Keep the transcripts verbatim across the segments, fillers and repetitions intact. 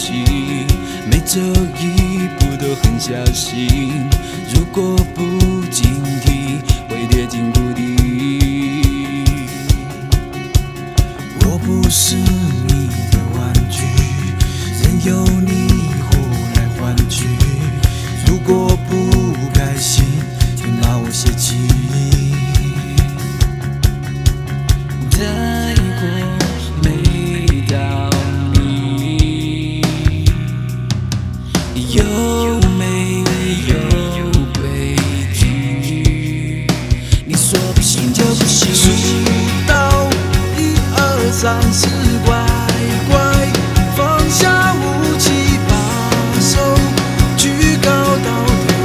戏，每走一步都很小心。如果不警惕，会跌进谷底。我不是你的玩具，任由你呼来唤去。如果不开心，就拿我泄气。再过没到你，有没有规矩？你说不行就不行。数到一二三四，乖乖放下武器，把手举高到头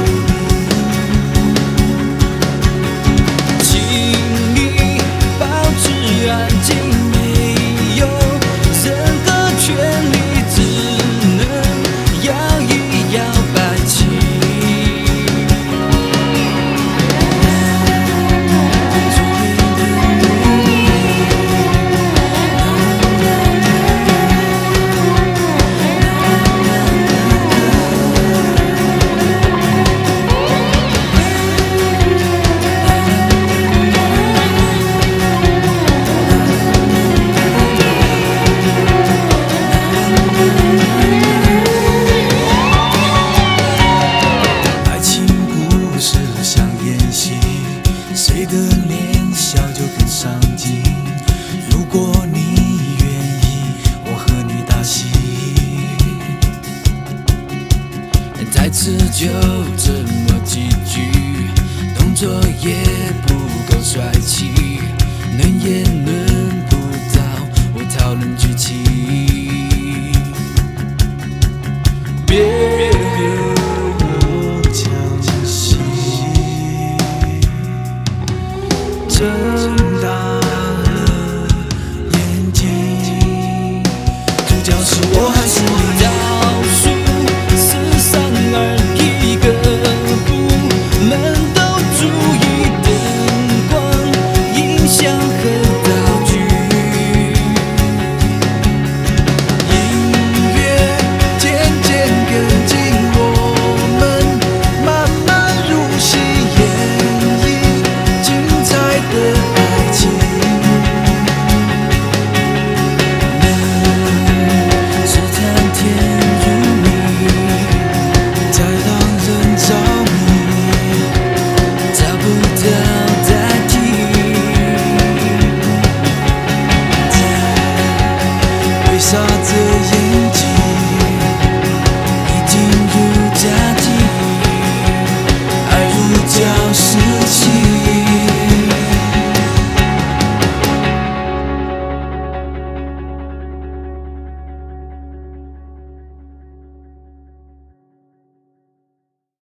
顶，请你保持安静，没有任何权利，只能摇一摇摆起。谁的脸笑就更上镜？如果你愿意，我和你打戏。台词就这么几句，动作也不够帅气，能言能